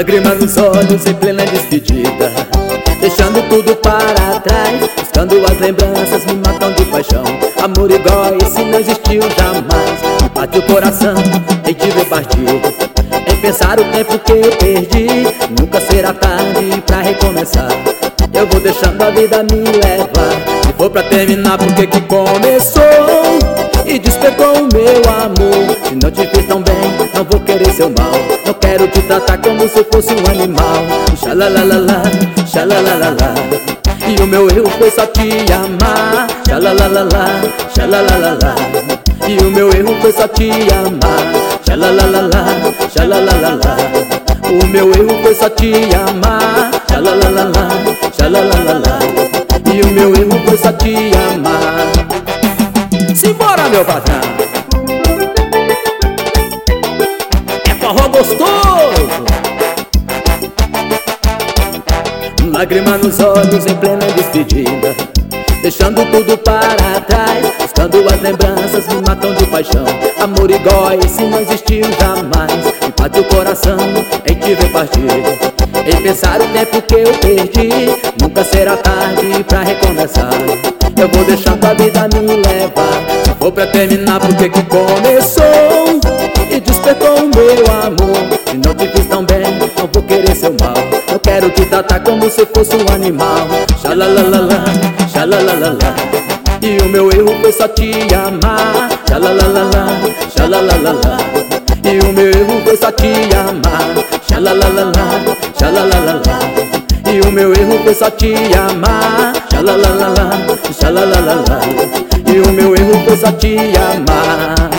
Lágrima nos olhos em plena despedida, deixando tudo para trás. Buscando as lembranças, me matam de paixão. Amor igual esse não existiu jamais. Me bate o coração em te ver partir, em pensar o tempo que eu perdi. Nunca será tarde pra recomeçar. Eu vou deixando a vida me levar. Se for pra terminar, por que que começou? E despertou o meu amor. Se não te fiz tão bem, não vou querer seu mal. Não quero te tratar como se fosse um animal. Xalalalala, xalalalala. E o meu erro foi só te amar. Xalalalala, xalalalala. E o meu erro foi só te amar. Xalalalala, xalalalala. O meu erro foi só te amar. Xalalalala, xalalalala. E o meu erro foi só te amar. Simbora, meu patrão! É forró gostoso! Lágrima nos olhos em plena despedida, deixando tudo para trás. Buscando as lembranças, me matam de paixão. Amor igual esse não existiu jamais. Me bate o coração em te ver partir, em pensar o tempo que eu perdi. Nunca será tarde pra recomeçar. Eu vou deixando a vida me levar. Se for pra terminar, por que que começou? E despertou o meu amor. Se não te fiz tão bem, não vou querer seu mal. Eu quero te tratar como se fosse um animal. Xalalalala, xalalalala. E o meu erro foi só te amar. Xalalalala, xalalalala. E o meu erro foi só te amar. Xalalalala, xalalalala. E o meu erro foi só te amar. Xalalalala, xalalalala. E o meu erro foi só te amar.